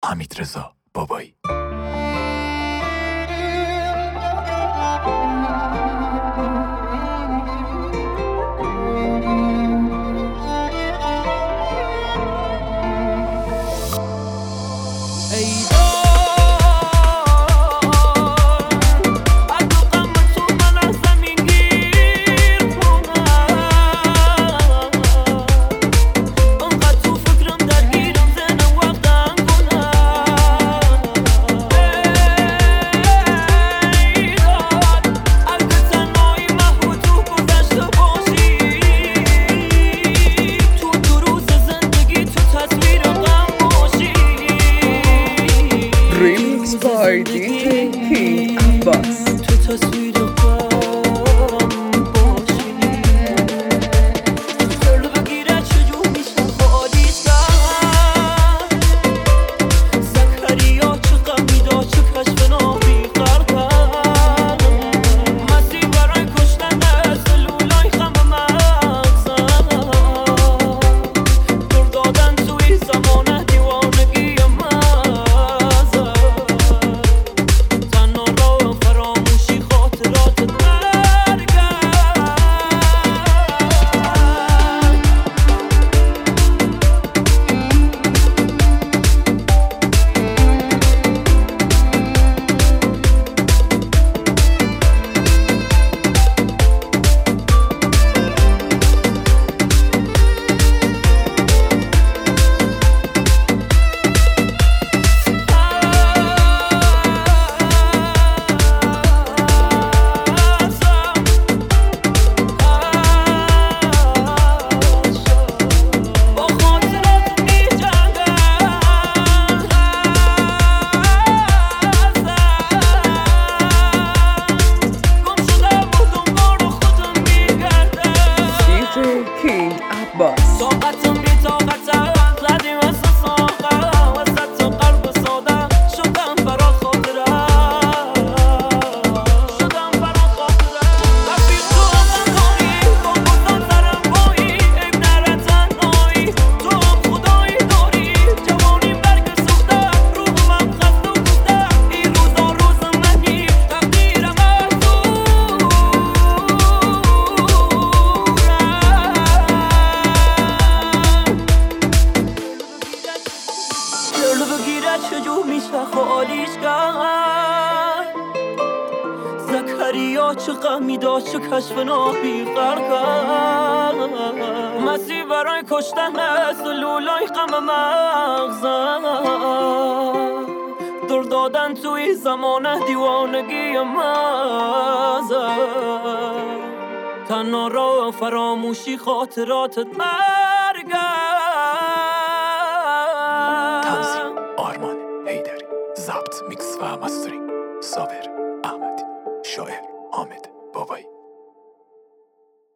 حمیدرضا بابایی. Remix by DJ King Abbas. تو تصویر غم باشی دل بگیره چجور میشه خالیش کرد زکریا چه غمی داشت چه کشف نابی کرد مسیح برای کشتن سلولای خم مغزم دور دادن توی زمان دیوانگی King Abbas. طاقتم بی طاقتم زدیم واسه ساقم وسط تو قلب ساده شدم برا خاطرم رفیق تو هم کنی با بودن سرم بایی عیب نره تنهایی تو هم خدایی داری جوانیم برگ سوخته روحم خسته و گفته این روزا روز منی تقدیرم چجور میشه خالیش کرد زکریا چه غمی داشت چه کشف نابی کرد مسیح برای کشتن سلولای غم مغزم دور دادن توی زمان دیوانگی مزم تنها راه فراموشی خاطراتت مرگم. آرمان حیدری. ضبط، میکس و مسترینگ صابر احمدی. شاعر حامد بابایی.